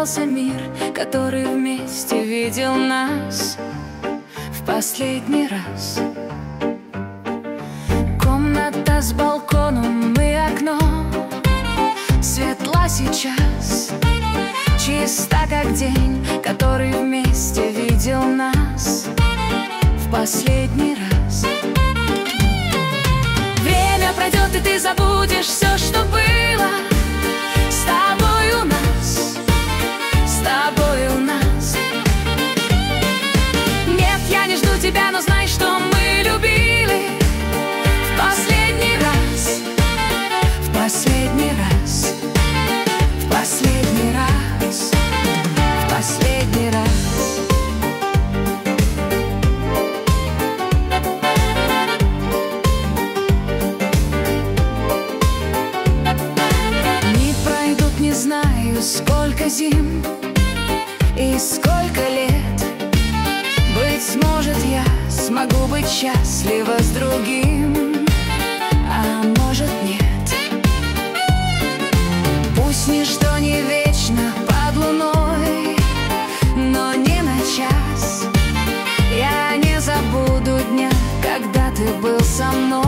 остался мир, который вместе видел нас в последний раз. Комната с балконом и окном светла сейчас, чиста как день, который вместе видел нас в последний раз. Время пройдет, и ты забудешь все, что было. С тобой у нас, с тобой у нас. Нет, я не жду тебя, но знай, что мы любили в последний раз, в последний раз, в последний раз, в последний раз. Не знаю, сколько зим и сколько лет. Быть может, я смогу быть счастлива с другим, а может, нет. Пусть ничто не вечно под луной, но ни на час я не забуду дня, когда ты был со мной.